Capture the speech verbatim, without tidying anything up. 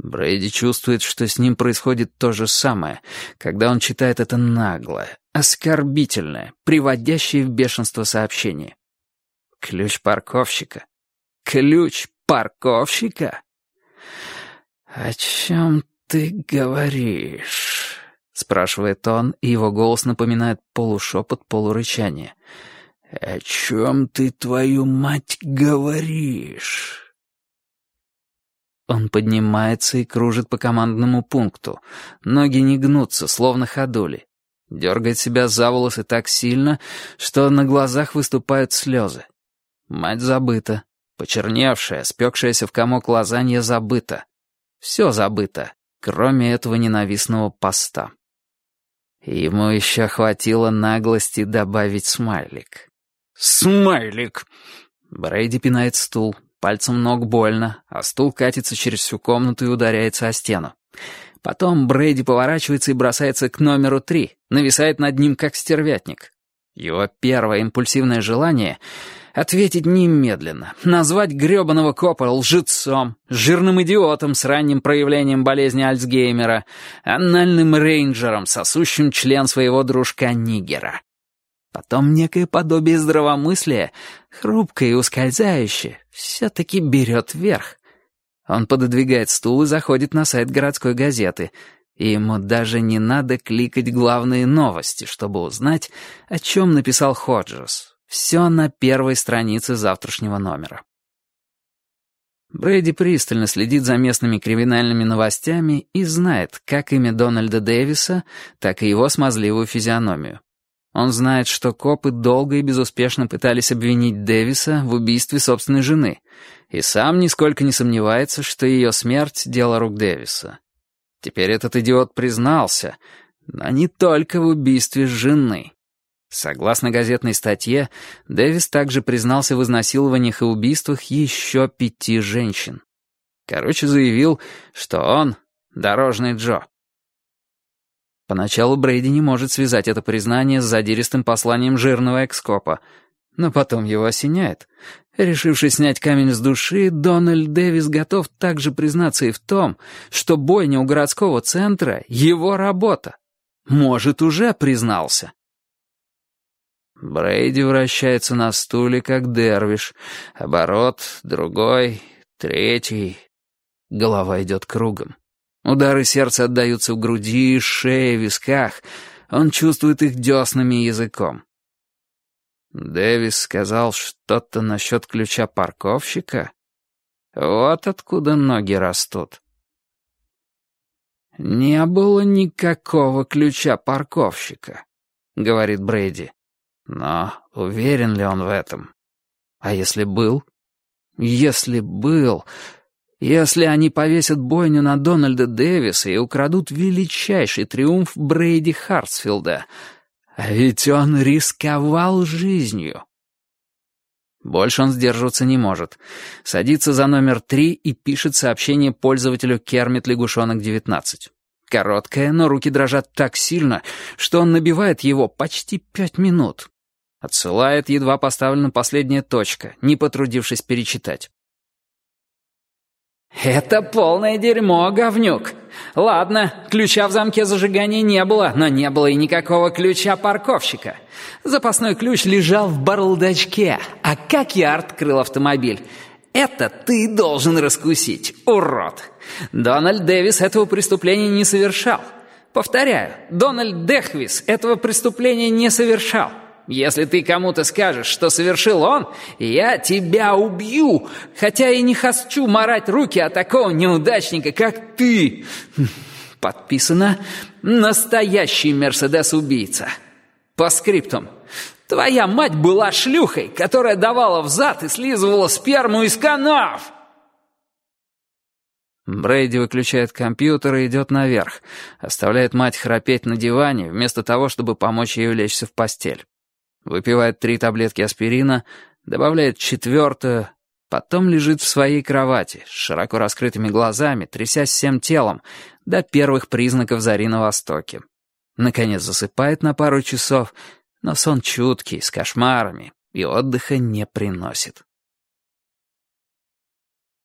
Брейди чувствует, что с ним происходит то же самое, когда он читает это наглое, оскорбительное, приводящее в бешенство сообщение. Ключ парковщика. Ключ парковщика? «О чем ты говоришь?» — спрашивает он, и его голос напоминает полушепот, полурычание. «О чем ты, твою мать, говоришь?» Он поднимается и кружит по командному пункту. Ноги не гнутся, словно ходули. Дергает себя за волосы так сильно, что на глазах выступают слезы. Мать забыта. Почерневшая, спекшаяся в комок лазанья забыта. Все забыто, кроме этого ненавистного поста. Ему еще хватило наглости добавить смайлик. «Смайлик!» Брейди пинает стул. Пальцем ног больно, а стул катится через всю комнату и ударяется о стену. Потом Брейди поворачивается и бросается к номеру три, нависает над ним как стервятник. Его первое импульсивное желание — ответить немедленно, назвать грёбаного копа лжецом, жирным идиотом с ранним проявлением болезни Альцгеймера, анальным рейнджером, сосущим член своего дружка-нигера. Потом некое подобие здравомыслия, хрупкое и ускользающее, все-таки берет верх. Он пододвигает стул и заходит на сайт городской газеты, и ему даже не надо кликать главные новости, чтобы узнать, о чем написал Ходжес. Все на первой странице завтрашнего номера. Брейди пристально следит за местными криминальными новостями и знает как имя Дональда Дэвиса, так и его смазливую физиономию. Он знает, что копы долго и безуспешно пытались обвинить Дэвиса в убийстве собственной жены, и сам нисколько не сомневается, что ее смерть — дело рук Дэвиса. Теперь этот идиот признался, но не только в убийстве жены. Согласно газетной статье, Дэвис также признался в изнасилованиях и убийствах еще пяти женщин. Короче, заявил, что он — дорожный Джо. Поначалу Брейди не может связать это признание с задиристым посланием жирного экскопа, но потом его осеняет. Решившись снять камень с души, Дональд Дэвис готов также признаться и в том, что бойня у городского центра — его работа. Может, уже признался. Брейди вращается на стуле, как дервиш. Оборот, другой, третий. Голова идет кругом. Удары сердца отдаются в груди, шее, висках. Он чувствует их деснами и языком. Дэвис сказал что-то насчет ключа парковщика. Вот откуда ноги растут. «Не было никакого ключа парковщика», — говорит Брейди. Но уверен ли он в этом? А если был? Если был... Если они повесят бойню на Дональда Дэвиса и украдут величайший триумф Брейди Хартсфилда. А ведь он рисковал жизнью. Больше он сдерживаться не может. Садится за номер три и пишет сообщение пользователю Кермит Лягушонок девятнадцать. Короткое, но руки дрожат так сильно, что он набивает его почти пять минут. Отсылает, едва поставлена последняя точка, не потрудившись перечитать. «Это полное дерьмо, говнюк. Ладно, ключа в замке зажигания не было, но не было и никакого ключа парковщика. Запасной ключ лежал в бардачке, а как я открыл автомобиль? Это ты должен раскусить, урод. Дональд Дэвис этого преступления не совершал. Повторяю, Дональд Дэхвис этого преступления не совершал. Если ты кому-то скажешь, что совершил он, я тебя убью, хотя и не хочу марать руки от такого неудачника, как ты. Подписано «Настоящий Мерседес-убийца». По скриптум. Твоя мать была шлюхой, которая давала взад и слизывала сперму из канав. Брейди выключает компьютер и идет наверх, оставляет мать храпеть на диване, вместо того, чтобы помочь ей улечься в постель. Выпивает три таблетки аспирина, добавляет четвертую, потом лежит в своей кровати, с широко раскрытыми глазами, трясясь всем телом, до первых признаков зари на востоке. Наконец засыпает на пару часов, но сон чуткий, с кошмарами, и отдыха не приносит.